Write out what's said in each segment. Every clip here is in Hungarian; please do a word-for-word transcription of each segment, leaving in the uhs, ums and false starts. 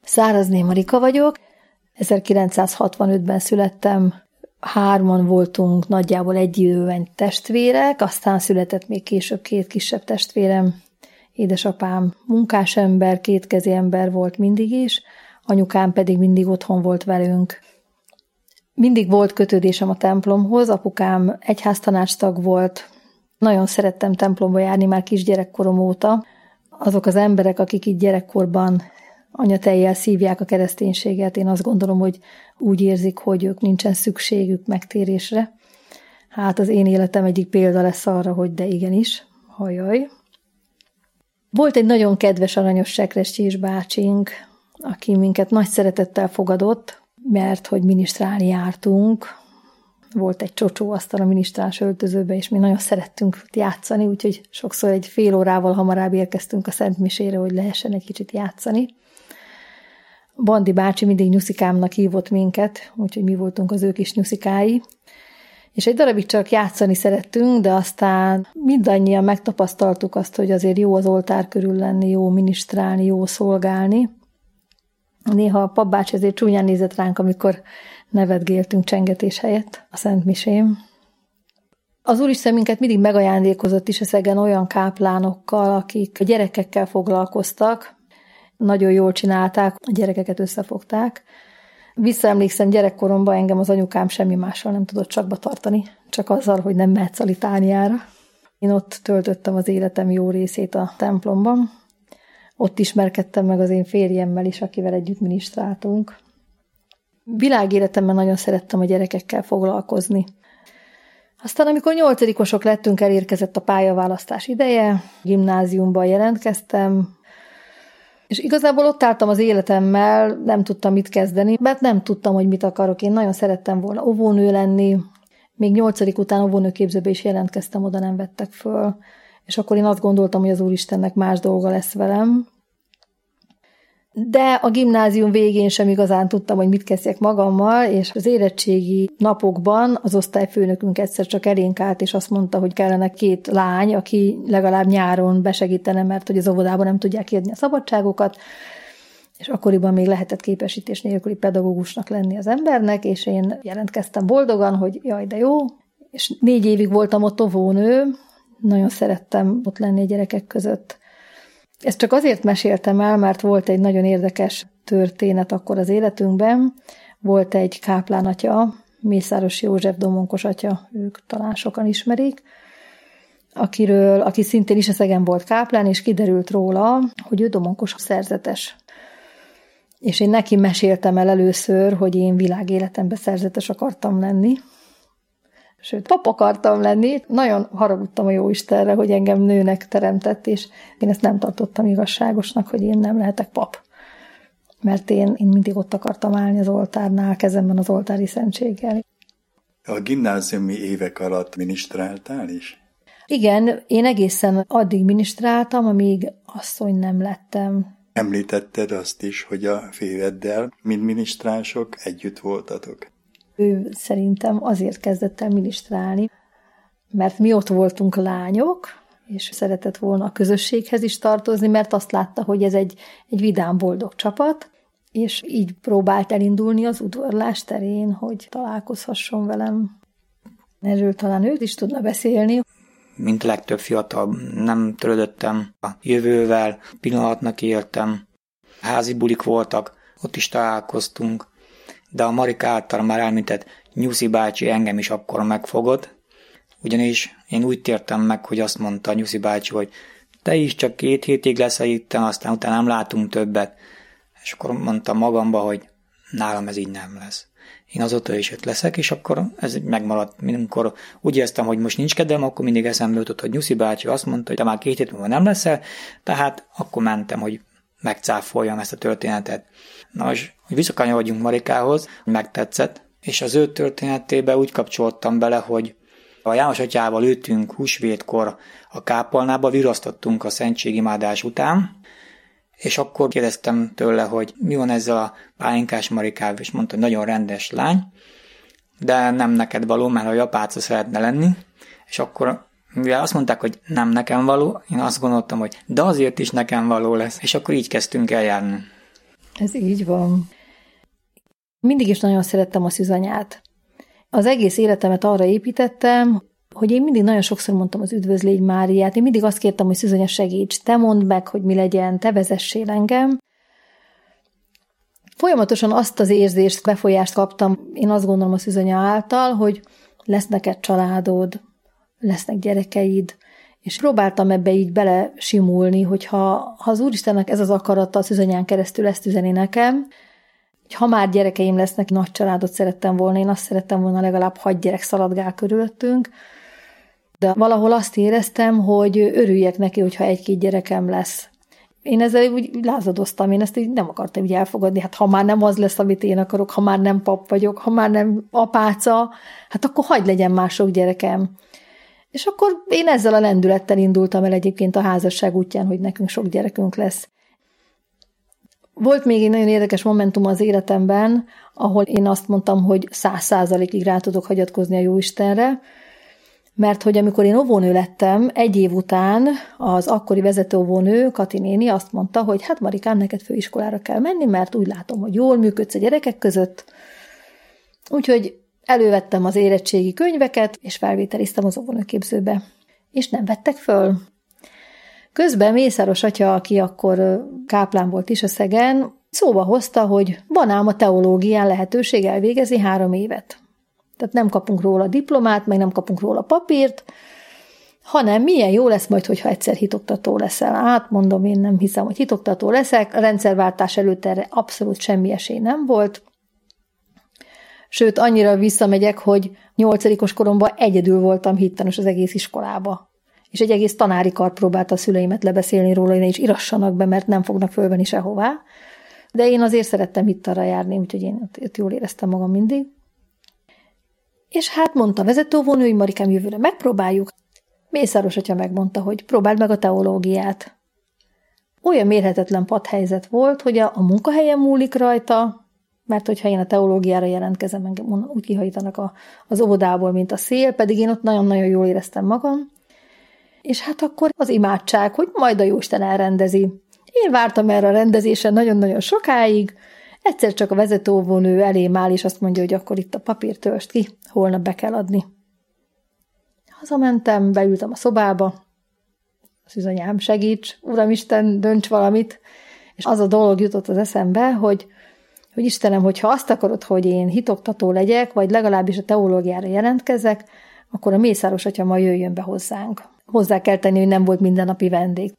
Szárazné Marika vagyok. ezerkilencszázhatvanötben születtem, hárman voltunk nagyjából egy időben testvérek, aztán született még később két kisebb testvérem. Édesapám munkásember, kétkezi ember volt mindig is, anyukám pedig mindig otthon volt velünk. Mindig volt kötődésem a templomhoz, apukám egyháztanácstag volt, nagyon szerettem templomba járni már kisgyerekkorom óta. Azok az emberek, akik itt gyerekkorban anyatejjel szívják a kereszténységet, én azt gondolom, hogy úgy érzik, hogy ők nincsen szükségük megtérésre. Hát az én életem egyik példa lesz arra, hogy de igenis, hajaj. Volt egy nagyon kedves, aranyos Sekrestyés bácsink, aki minket nagy szeretettel fogadott, mert hogy minisztrálni jártunk. Volt egy csocsóasztal a minisztrálás öltözőbe, és mi nagyon szerettünk játszani, úgyhogy sokszor egy fél órával hamarabb érkeztünk a szentmisére, hogy lehessen egy kicsit játszani. Bandi bácsi mindig nyuszikámnak hívott minket, úgyhogy mi voltunk az ő kis nyuszikái. És egy darabig csak játszani szerettünk, de aztán mindannyian megtapasztaltuk azt, hogy azért jó az oltár körül lenni, jó minisztrálni, jó szolgálni. Néha a papbácsi azért csúnyán nézett ránk, amikor nevetgéltünk csengetés helyett a szentmisén. Az Úristen minket mindig megajándékozott Iseszegen olyan káplánokkal, akik a gyerekekkel foglalkoztak, nagyon jól csinálták, a gyerekeket összefogták. Visszaemlékszem, gyerekkoromban engem az anyukám semmi mással nem tudott csakba tartani, csak azzal, hogy nem mehetsz a litániára. Én ott töltöttem az életem jó részét a templomban. Ott ismerkedtem meg az én férjemmel is, akivel együtt minisztráltunk. Világéletemben nagyon szerettem a gyerekekkel foglalkozni. Aztán, amikor nyolcadikosok lettünk, elérkezett a pályaválasztás ideje, gimnáziumban jelentkeztem, és igazából ott álltam az életemmel, nem tudtam mit kezdeni, mert nem tudtam, hogy mit akarok. Én nagyon szerettem volna óvónő lenni, még nyolcadik után óvónőképzőbe is jelentkeztem, oda nem vettek föl, és akkor én azt gondoltam, hogy az Úristennek más dolga lesz velem. De a gimnázium végén sem igazán tudtam, hogy mit kezdjek magammal, és az érettségi napokban az osztályfőnökünk egyszer csak elénk állt, és azt mondta, hogy kellene két lány, aki legalább nyáron besegítene, mert hogy az óvodában nem tudják kiadni a szabadságokat, és akkoriban még lehetett képesítés nélküli pedagógusnak lenni az embernek, és én jelentkeztem boldogan, hogy jaj, de jó, és négy évig voltam ott óvónő, nagyon szerettem ott lenni a gyerekek között. Ezt csak azért meséltem el, mert volt egy nagyon érdekes történet akkor az életünkben. Volt egy káplán atya, Mészáros József domonkos atya, ők talán sokan ismerik, akiről, aki szintén Iseszegen volt káplán, és kiderült róla, hogy ő domonkos szerzetes. És én neki meséltem el először, hogy én világéletemben szerzetes akartam lenni. Sőt, pap akartam lenni. Nagyon haragudtam a Jóistenre, hogy engem nőnek teremtett, és én ezt nem tartottam igazságosnak, hogy én nem lehetek pap. Mert én, én mindig ott akartam állni az oltárnál, kezemben az oltári szentséggel. A gimnáziumi évek alatt minisztráltál is? Igen, én egészen addig minisztráltam, amíg asszony nem lettem. Említetted azt is, hogy a férjeddel, mint minisztránsok, együtt voltatok. Ő szerintem azért kezdett el minisztrálni, mert mi ott voltunk lányok, és szeretett volna a közösséghez is tartozni, mert azt látta, hogy ez egy, egy vidám, boldog csapat, és így próbált elindulni az udvarlás terén, hogy találkozhasson velem. Erről talán őt is tudna beszélni. Mint a legtöbb fiatal, nem törődöttem a jövővel, pillanatnak éltem, házi bulik voltak, ott is találkoztunk, de a Marika által már elmített Nyuszi bácsi engem is akkor megfogott, ugyanis én úgy tértem meg, hogy azt mondta Nyuszi bácsi, hogy te is csak két hétig leszel itt, aztán utána nem látunk többet. És akkor mondtam magamba, hogy nálam ez így nem lesz. Én azóta is ott leszek, és akkor ez megmaradt. Amikor úgy éreztem, hogy most nincs kedvem, akkor mindig eszembe jutott, hogy Nyuszi bácsi azt mondta, hogy te már két hét múlva nem leszel, tehát akkor mentem, hogy megcáfoljam ezt a történetet. Na, és hogy visszakanyarodjunk Marikához, megtetszett, és az ő történetébe úgy kapcsoltam bele, hogy a János atyával ültünk húsvétkor a kápolnába, virasztottunk a szentségimádás után, és akkor kérdeztem tőle, hogy mi van ezzel a pálinkás Marikával, és mondta, hogy nagyon rendes lány, de nem neked való, mert a japáca szeretne lenni, és akkor mivel azt mondták, hogy nem nekem való, én azt gondoltam, hogy de azért is nekem való lesz, és akkor így kezdtünk el járni. Ez így van. Mindig is nagyon szerettem a szűzanyát. Az egész életemet arra építettem, hogy én mindig nagyon sokszor mondtam az Üdvözlégy Máriát, én mindig azt kértem, hogy szűzanya segíts, te mondd meg, hogy mi legyen, te vezessél engem. Folyamatosan azt az érzést, befolyást kaptam, én azt gondolom a szűzanya által, hogy lesz neked családod, lesznek gyerekeid, és próbáltam ebbe így bele simulni, hogyha ha az Úristennek ez az akarata a szűzanyán keresztül ezt üzeni nekem, hogy ha már gyerekeim lesznek, nagy családot szerettem volna, én azt szerettem volna, legalább hat gyerek szaladgál körülöttünk, de valahol azt éreztem, hogy örüljek neki, hogyha egy-két gyerekem lesz. Én ezzel úgy lázadoztam, én ezt így nem akartam így elfogadni, hát ha már nem az lesz, amit én akarok, ha már nem pap vagyok, ha már nem apáca, hát akkor hagyd legyen már sok gyerekem. És akkor én ezzel a lendülettel indultam el egyébként a házasság útján, hogy nekünk sok gyerekünk lesz. Volt még egy nagyon érdekes momentum az életemben, ahol én azt mondtam, hogy száz százalékig rá tudok hagyatkozni a Jóistenre, mert hogy amikor én óvónő lettem, egy év után az akkori vezető óvónő, Kati néni azt mondta, hogy hát Marikám, neked főiskolára kell menni, mert úgy látom, hogy jól működsz a gyerekek között. Úgyhogy elővettem az érettségi könyveket, és felvételiztem az óvónőképzőbe. És nem vettek föl. Közben Mészáros atya, aki akkor káplán volt is a Szegen, szóba hozta, hogy van ám a teológián lehetőség elvégezni három évet. Tehát nem kapunk róla diplomát, meg nem kapunk róla papírt, hanem milyen jó lesz majd, hogyha egyszer hitoktató leszel. Hát mondom, én nem hiszem, hogy hitoktató leszek. A rendszerváltás előtt erre abszolút semmi esély nem volt. Sőt, annyira visszamegyek, hogy nyolcadikos koromban egyedül voltam hittanos az egész iskolába. És egy egész tanári kar próbálta a szüleimet lebeszélni róla, hogy ne is irassanak be, mert nem fognak fölvenni sehová. De én azért szerettem hittanra járni, úgyhogy én ott jól éreztem magam mindig. És hát mondta a vezetőóvónő, hogy Marikám, jövőre megpróbáljuk. Mészáros atya megmondta, hogy próbáld meg a teológiát. Olyan mérhetetlen padhelyzet volt, hogy a, a munkahelyem múlik rajta, mert hogyha én a teológiára jelentkezem, engem úgy kihajítanak a, az óvodából, mint a szél, pedig én ott nagyon-nagyon jól éreztem magam. És hát akkor az imádság, hogy majd a Jóisten elrendezi. Én vártam erre a rendezésre nagyon-nagyon sokáig, egyszer csak a vezetőóvónő elém áll, és azt mondja, hogy akkor itt a papírt töltsd ki, holnap be kell adni. Hazamentem, beültem a szobába, szűzanyám, segíts, Uramisten, dönts valamit, és az a dolog jutott az eszembe, hogy, hogy Istenem, hogyha azt akarod, hogy én hitoktató legyek, vagy legalábbis a teológiára jelentkezzek, akkor a Mészáros atya ma jöjjön be hozzánk. Hozzá kell tenni, hogy nem volt mindennapi vendég.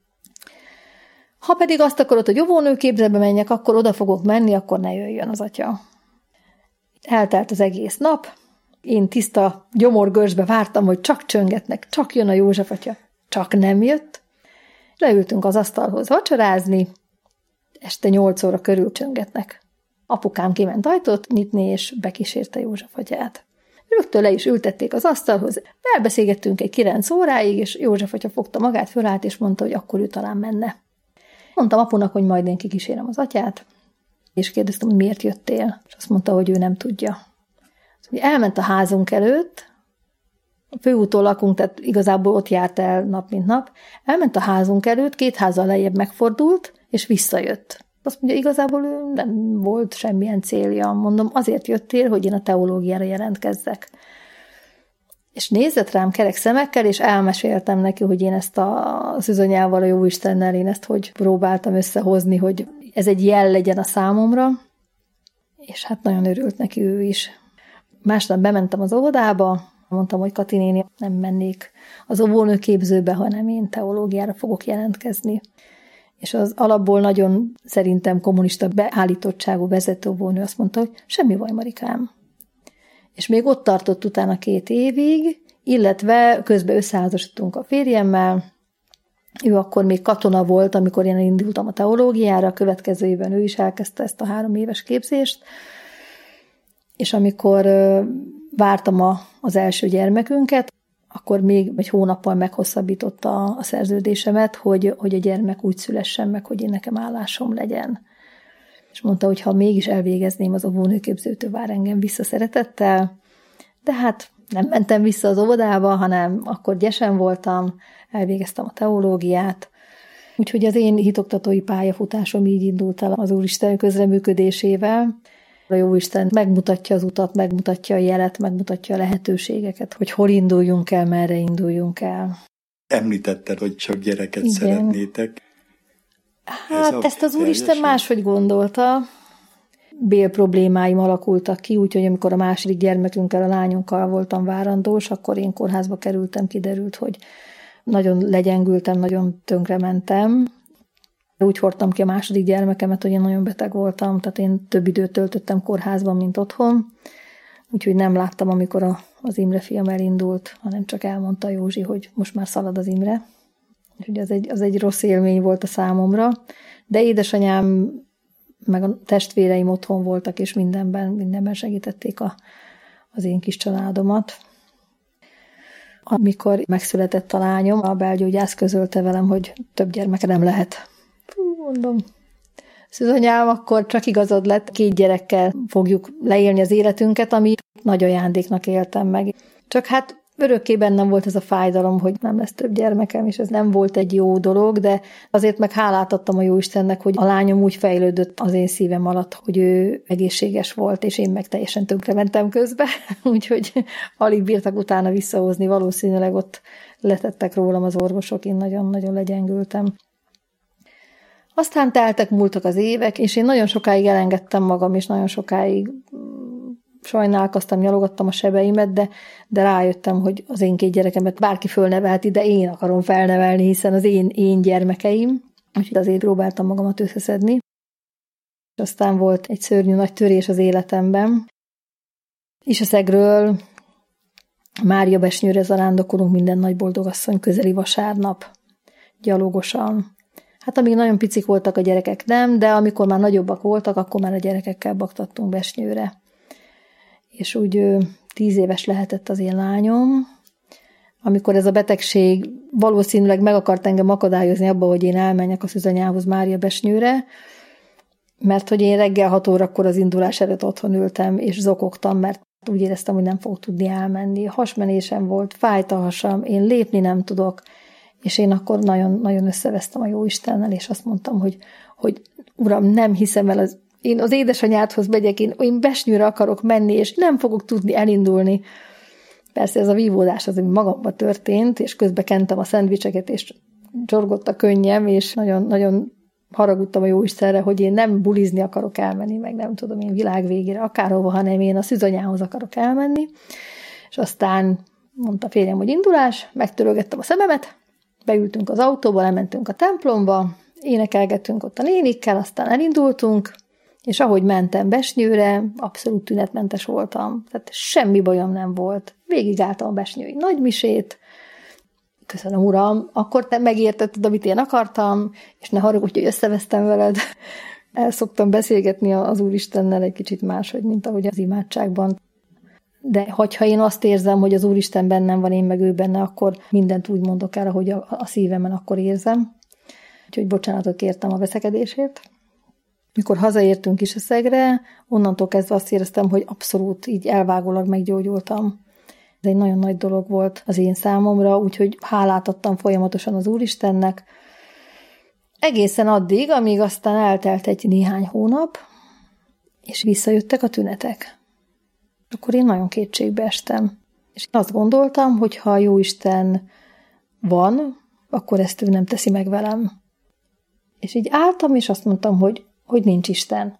Ha pedig azt akarod, hogy óvónőképzőbe menjek, akkor oda fogok menni, akkor ne jöjjön az atya. Eltelt az egész nap, én tiszta gyomorgörcsbe vártam, hogy csak csöngetnek, csak jön a József atya, csak nem jött. Leültünk az asztalhoz vacsorázni, este nyolc óra körül csöngetnek. Apukám kiment ajtót nyitni, és bekísérte József atyát. Rögtön le is ültették az asztalhoz, elbeszélgettünk egy kilenc óráig, és József atya fogta magát, fölállt, és mondta, hogy akkor ő talán menne. Mondtam apunak, hogy majd én kikísérem az atyát, és kérdeztem, hogy miért jöttél, és azt mondta, hogy ő nem tudja. Elment a házunk előtt, a főúton lakunk, tehát igazából ott járt el nap, mint nap, elment a házunk előtt, két házzal lejjebb megfordult, és visszajött. Azt mondja, igazából ő nem volt semmilyen célja. Mondom, azért jöttél, hogy én a teológiára jelentkezzek. És nézett rám kerek szemekkel, és elmeséltem neki, hogy én ezt a szűzanyával, a Jóistennel, én ezt hogy próbáltam összehozni, hogy ez egy jel legyen a számomra, és hát nagyon örült neki ő is. Másnap bementem az óvodába, mondtam, hogy Kati néni, nem mennék az óvónőképzőbe, hanem én teológiára fogok jelentkezni. És az alapból nagyon szerintem kommunista beállítottságú vezető óvónő azt mondta, hogy semmi baj, Marikám. És még ott tartott utána két évig, illetve közben összeházasodtunk a férjemmel. Ő akkor még katona volt, amikor én indultam a teológiára, a következő évben ő is elkezdte ezt a három éves képzést, és amikor vártam a, az első gyermekünket, akkor még egy hónappal meghosszabbította a szerződésemet, hogy, hogy a gyermek úgy szülessen meg, hogy én nekem állásom legyen. És mondta, hogy ha mégis elvégezném az óvónőképzőt, vár engem vissza szeretettel, de hát nem mentem vissza az óvodába, hanem akkor gyesen voltam, elvégeztem a teológiát, Úgyhogy az én hitoktatói pályafutásom így indult el az Úristen közreműködésével. A Jóisten megmutatja az utat, megmutatja a jelet, megmutatja a lehetőségeket, hogy hol induljunk el, merre induljunk el. Említetted, hogy sok gyereket Igen. szeretnétek. Hát Ez ezt az Úristen máshogy gondolta. Bél problémáim alakultak ki, úgyhogy amikor a második gyermekünkkel, a lányunkkal voltam várandós, akkor én kórházba kerültem, kiderült, hogy nagyon legyengültem, nagyon tönkrementem. Úgy hordtam ki a második gyermekemet, hogy én nagyon beteg voltam, tehát én több időt töltöttem kórházban, mint otthon, úgyhogy nem láttam, amikor a, az Imre fiam elindult, hanem csak elmondta Józsi, hogy most már szalad az Imre. Úgyhogy az egy, az egy rossz élmény volt a számomra, de édesanyám meg a testvéreim otthon voltak, és mindenben, mindenben segítették a, az én kis családomat. Amikor megszületett a lányom, a belgyógyász közölte velem, hogy több gyermeke nem lehet. Fú, mondom, Szűzanyám, akkor csak igazad lett, két gyerekkel fogjuk leélni az életünket, ami nagy ajándéknak éltem meg. Csak hát örökké bennem volt ez a fájdalom, hogy nem lesz több gyermekem, és ez nem volt egy jó dolog, de azért meg hálát adtam a Jóistennek, hogy a lányom úgy fejlődött az én szívem alatt, hogy ő egészséges volt, és én meg teljesen tönkrementem közbe, úgyhogy alig bírtak utána visszahozni, valószínűleg ott letettek rólam az orvosok, én nagyon-nagyon legyengültem. Aztán teltek, múltak az évek, és én nagyon sokáig elengedtem magam, és nagyon sokáig sajnálkoztam, nyalogattam a sebeimet, de, de rájöttem, hogy az én két gyerekemet bárki fölnevelheti, de én akarom felnevelni, hiszen az én, én gyermekeim. Úgyhogy azért próbáltam magamat összeszedni. És aztán volt egy szörnyű nagy törés az életemben. Iseszegről Máriabesnyőre zarándokolunk minden nagy boldogasszony közeli vasárnap, gyalogosan. Hát amíg nagyon picik voltak a gyerekek, nem, de amikor már nagyobbak voltak, akkor már a gyerekekkel baktattunk Besnyőre. És úgy tíz éves lehetett az én lányom, amikor ez a betegség valószínűleg meg akart engem akadályozni abba, hogy én elmenjek a Szűzanyához Máriabesnyőre, mert hogy én reggel hat órakor az indulás előtt otthon ültem, és zokogtam, mert úgy éreztem, hogy nem fogok tudni elmenni. Hasmenésem volt, fájt a hasam, én lépni nem tudok, és én akkor nagyon, nagyon összevesztem a Jóistennel, és azt mondtam, hogy, hogy Uram, nem hiszem el, az, én az édesanyádhoz megyek, én, én Besnyőre akarok menni, és nem fogok tudni elindulni. Persze ez a vívódás az, ami magamban történt, és közben kentem a szendvicseket, és csorgott a könnyem, és nagyon, nagyon haragudtam a Jóistenre, hogy én nem bulizni akarok elmenni, meg nem tudom én világ végére, akárhova, hanem én a Szűzanyához akarok elmenni. És aztán mondta férjem, hogy indulás, megtörölgettem a szememet, beültünk az autóba, lementünk a templomba, énekelgettünk ott a nénikkel, aztán elindultunk, és ahogy mentem Besnyőre, abszolút tünetmentes voltam. Tehát semmi bajom nem volt. Végigálltam a besnyői nagymisét, köszönöm, Uram, akkor te megértetted, amit én akartam, és ne haragudj, hogy összevesztem veled. El szoktam beszélgetni az Úristennel egy kicsit máshogy, mint ahogy az imádságban. De hogyha én azt érzem, hogy az Úristen bennem van, én meg ő benne, akkor mindent úgy mondok el, ahogy a, a szívemen akkor érzem. Úgyhogy bocsánatot kértem a veszekedésért. Mikor hazaértünk Iseszegre, onnantól kezdve azt éreztem, hogy abszolút így elvágólag meggyógyultam. Ez egy nagyon nagy dolog volt az én számomra, úgyhogy hálát adtam folyamatosan az Úristennek. Egészen addig, amíg aztán eltelt egy néhány hónap, és visszajöttek a tünetek. Akkor én nagyon kétségbe estem. És azt gondoltam, hogy ha a Jóisten van, akkor ezt ő nem teszi meg velem. És így álltam, és azt mondtam, hogy, hogy nincs Isten.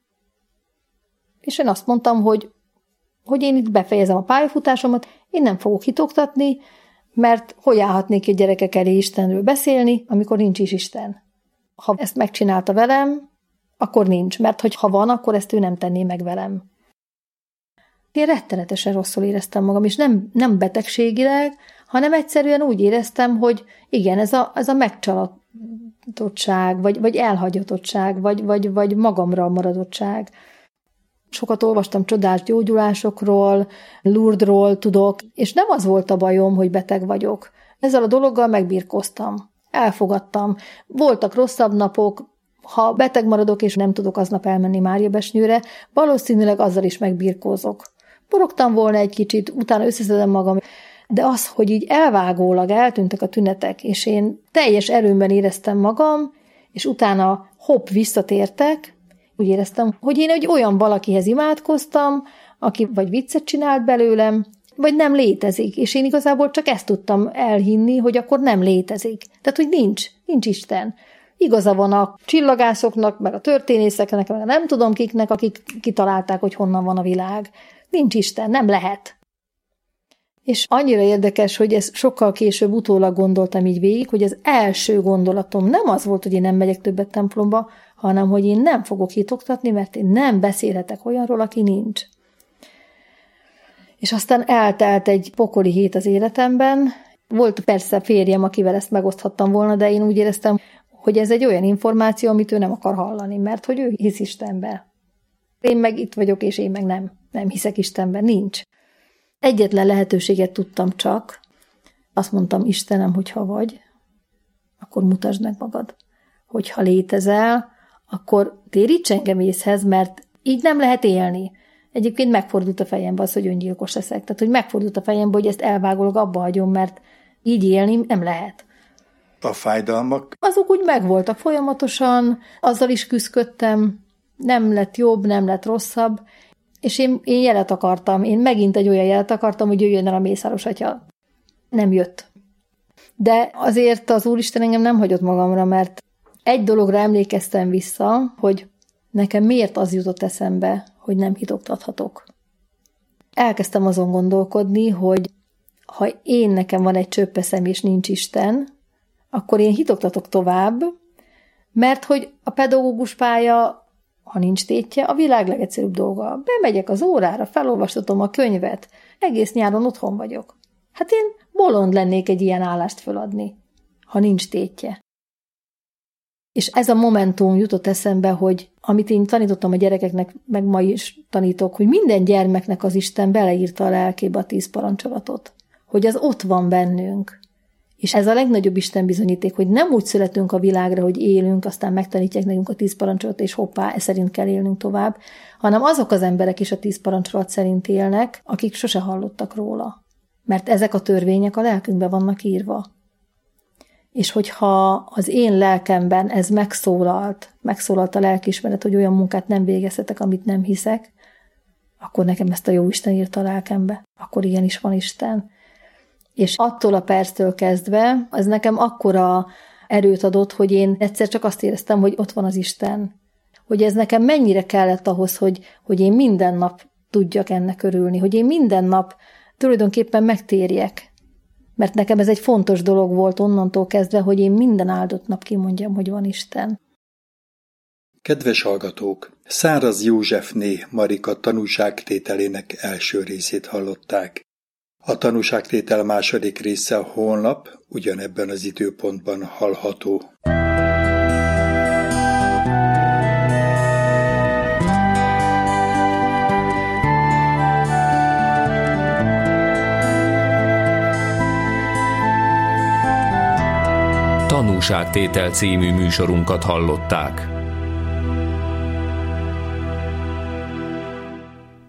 És én azt mondtam, hogy, hogy én itt befejezem a pályafutásomat, én nem fogok hitoktatni, mert hogy állhatnék egy gyerekek elé Istenről beszélni, amikor nincs is Isten. Ha ezt megcsinálta velem, akkor nincs, mert hogy ha van, akkor ezt ő nem tenné meg velem. Én rettenetesen rosszul éreztem magam, és nem, nem betegségileg, hanem egyszerűen úgy éreztem, hogy igen, ez a, ez a megcsalatottság, vagy, vagy elhagyatottság, vagy, vagy, vagy magamra maradottság. Sokat olvastam csodás gyógyulásokról, Lourdesról tudok, és nem az volt a bajom, hogy beteg vagyok. Ezzel a dologgal megbirkóztam, elfogadtam. Voltak rosszabb napok, ha beteg maradok, és nem tudok aznap elmenni Máriabesnyőre, valószínűleg azzal is megbirkózok. Borogtam volna egy kicsit, utána összeszedem magam, De az, hogy így elvágólag eltűntek a tünetek, és én teljes erőmben éreztem magam, és utána hopp, visszatértek, úgy éreztem, hogy én egy olyan valakihez imádkoztam, aki vagy viccet csinált belőlem, vagy nem létezik, és én igazából csak ezt tudtam elhinni, hogy akkor nem létezik. Tehát, hogy nincs, nincs Isten. Igaza van a csillagászoknak, meg a történészeknek, meg nem tudom kiknek, akik kitalálták, hogy honnan van a világ. Nincs Isten, nem lehet. És annyira érdekes, hogy ez sokkal később utólag gondoltam így végig, hogy az első gondolatom nem az volt, hogy én nem megyek többet templomba, hanem hogy én nem fogok hitoktatni, mert én nem beszélhetek olyanról, aki nincs. És aztán eltelt egy pokoli hét az életemben. Volt persze férjem, akivel ezt megoszthattam volna, de én úgy éreztem, hogy ez egy olyan információ, amit ő nem akar hallani, mert hogy ő hisz Istenben. Én meg itt vagyok, és én meg nem. Nem hiszek Istenben, nincs. Egyetlen lehetőséget tudtam csak. Azt mondtam, Istenem, hogyha vagy, akkor mutasd meg magad. Hogyha létezel, akkor téríts engem észhez, mert így nem lehet élni. Egyébként megfordult a fejembe az, hogy öngyilkos leszek. Tehát, hogy megfordult a fejembe, hogy ezt elvágolok, abba hagyom, mert így élni nem lehet. A fájdalmak? Azok úgy megvoltak folyamatosan, azzal is küzdködtem, nem lett jobb, nem lett rosszabb, és én, én jelet akartam, én megint egy olyan jelet akartam, hogy jöjjön el a Mészáros Atya. Nem jött. De azért az Úristen engem nem hagyott magamra, mert egy dologra emlékeztem vissza, hogy nekem miért az jutott eszembe, hogy nem hitoktathatok. Elkezdtem azon gondolkodni, hogy ha én nekem van egy csöppeszem és nincs Isten, akkor én hitoktatok tovább, mert hogy a pedagógus pálya, ha nincs tétje, a világ legegyszerűbb dolga. Bemegyek az órára, felolvastatom a könyvet, egész nyáron otthon vagyok. Hát én bolond lennék egy ilyen állást föladni, ha nincs tétje. És ez a momentum jutott eszembe, hogy amit én tanítottam a gyerekeknek, meg ma is tanítok, hogy minden gyermeknek az Isten beleírta a lelkébe a tíz parancsolatot. Hogy az ott van bennünk. És ez a legnagyobb Isten bizonyíték, hogy nem úgy születünk a világra, hogy élünk, aztán megtanítják nekünk a tíz parancsolatot, és hoppá, e szerint kell élnünk tovább, hanem azok az emberek is a tíz parancsolat szerint élnek, akik sose hallottak róla. Mert ezek a törvények a lelkünkben vannak írva. És hogyha az én lelkemben ez megszólalt, megszólalt a lelkiismeret, hogy olyan munkát nem végezhetek, amit nem hiszek, akkor nekem ezt a jó Isten írta a lelkembe. Akkor igenis van Isten. És attól a perctől kezdve, az nekem akkora erőt adott, hogy én egyszer csak azt éreztem, hogy ott van az Isten. Hogy ez nekem mennyire kellett ahhoz, hogy, hogy én minden nap tudjak ennek örülni, hogy én minden nap tulajdonképpen megtérjek. Mert nekem ez egy fontos dolog volt onnantól kezdve, hogy én minden áldott nap kimondjam, hogy van Isten. Kedves hallgatók! Száraz Józsefné Marika tanúságtételének első részét hallották. A tanúságtétel második része holnap, ugyanebben az időpontban hallható. Tanúságtétel című műsorunkat hallották.